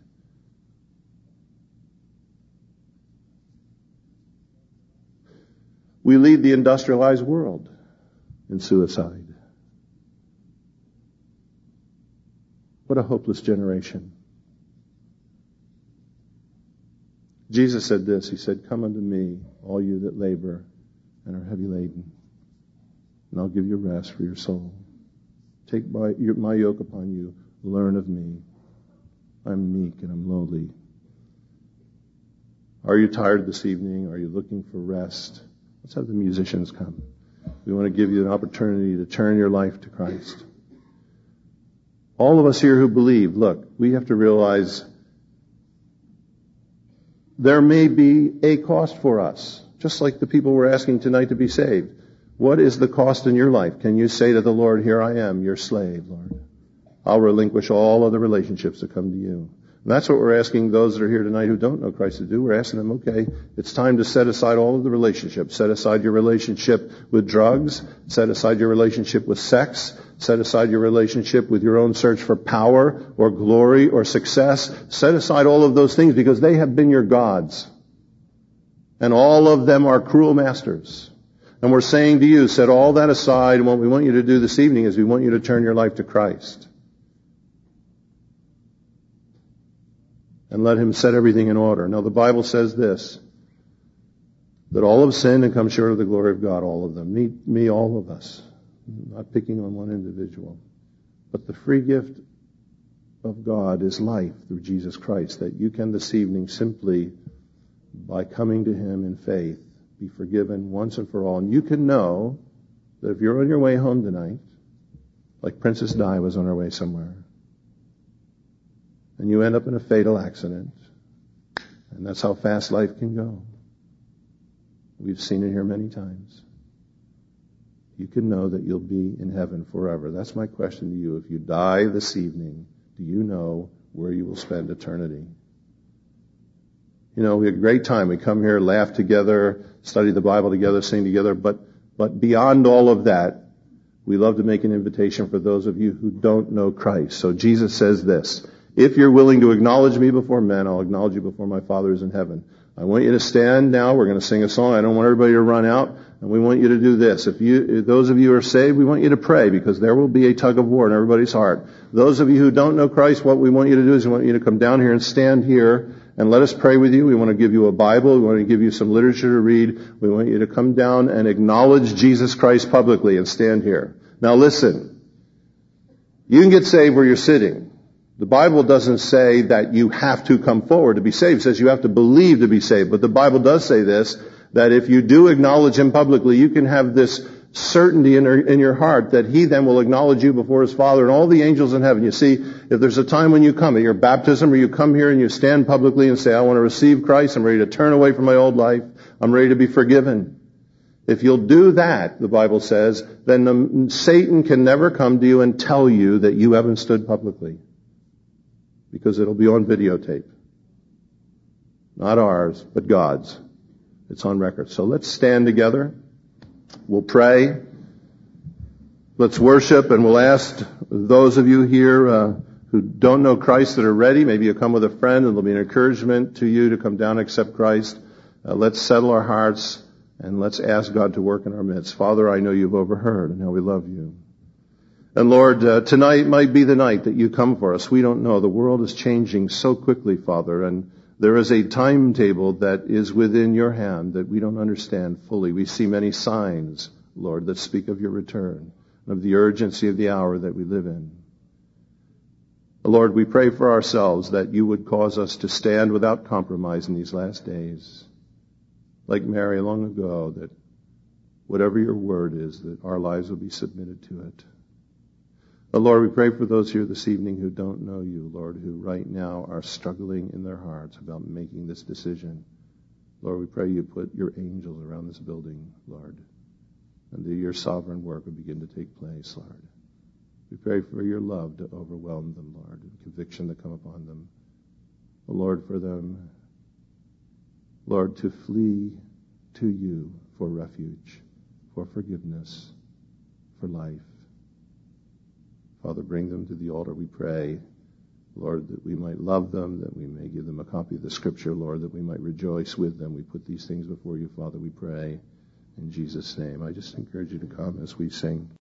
We lead the industrialized world in suicide. What a hopeless generation. Jesus said this. He said, come unto me, all you that labor and are heavy laden, and I'll give you rest for your soul. Take my, my yoke upon you. Learn of me. I'm meek and I'm lowly. Are you tired this evening? Are you looking for rest? Let's have the musicians come. We want to give you an opportunity to turn your life to Christ. All of us here who believe, look, we have to realize there may be a cost for us, just like the people we're asking tonight to be saved. What is the cost in your life? Can you say to the Lord, here I am, your slave, Lord. I'll relinquish all other relationships that come to you. And that's what we're asking those that are here tonight who don't know Christ to do. We're asking them, okay, it's time to set aside all of the relationships. Set aside your relationship with drugs. Set aside your relationship with sex. Set aside your relationship with your own search for power or glory or success. Set aside all of those things because they have been your gods. And all of them are cruel masters. And we're saying to you, set all that aside, and what we want you to do this evening is we want you to turn your life to Christ. And let Him set everything in order. Now the Bible says this, that all have sinned and come short of the glory of God, all of them. Me, me, all of us. I'm not picking on one individual. But the free gift of God is life through Jesus Christ, that you can this evening simply, by coming to Him in faith, be forgiven once and for all. And you can know that if you're on your way home tonight, like Princess Di was on her way somewhere, and you end up in a fatal accident, and that's how fast life can go. We've seen it here many times. You can know that you'll be in heaven forever. That's my question to you. If you die this evening, do you know where you will spend eternity? You know, we had a great time. We come here, laugh together, study the Bible together, sing together, but, but beyond all of that, we love to make an invitation for those of you who don't know Christ. So Jesus says this, if you're willing to acknowledge me before men, I'll acknowledge you before my Father who's in heaven. I want you to stand now. We're going to sing a song. I don't want everybody to run out. And we want you to do this. If you, if those of you who are saved, we want you to pray because there will be a tug of war in everybody's heart. Those of you who don't know Christ, what we want you to do is we want you to come down here and stand here and let us pray with you. We want to give you a Bible. We want to give you some literature to read. We want you to come down and acknowledge Jesus Christ publicly and stand here. Now listen. You can get saved where you're sitting. The Bible doesn't say that you have to come forward to be saved. It says you have to believe to be saved. But the Bible does say this, that if you do acknowledge Him publicly, you can have this certainty in, in your heart that He then will acknowledge you before His Father and all the angels in heaven. You see, if there's a time when you come at your baptism or you come here and you stand publicly and say, I want to receive Christ, I'm ready to turn away from my old life, I'm ready to be forgiven. If you'll do that, the Bible says, then the, Satan can never come to you and tell you that you haven't stood publicly. Because it'll be on videotape. Not ours, but God's. It's on record. So let's stand together. We'll pray. Let's worship, and we'll ask those of you here uh, who don't know Christ that are ready. Maybe you'll come with a friend, and there'll be an encouragement to you to come down and accept Christ. Uh, let's settle our hearts, and let's ask God to work in our midst. Father, I know you've overheard, and how we love you. And Lord, uh, tonight might be the night that you come for us. We don't know. The world is changing so quickly, Father, and there is a timetable that is within your hand that we don't understand fully. We see many signs, Lord, that speak of your return, of the urgency of the hour that we live in. Lord, we pray for ourselves that you would cause us to stand without compromise in these last days. Like Mary long ago, that whatever your word is, that our lives will be submitted to it. But Lord, we pray for those here this evening who don't know you, Lord, who right now are struggling in their hearts about making this decision. Lord, we pray you put your angels around this building, Lord, and that your sovereign work would begin to take place, Lord. We pray for your love to overwhelm them, Lord, and conviction to come upon them. Lord, for them, Lord, to flee to you for refuge, for forgiveness, for life. Father, bring them to the altar, we pray, Lord, that we might love them, that we may give them a copy of the Scripture, Lord, that we might rejoice with them. We put these things before you, Father, we pray. In Jesus' name, I just encourage you to come as we sing.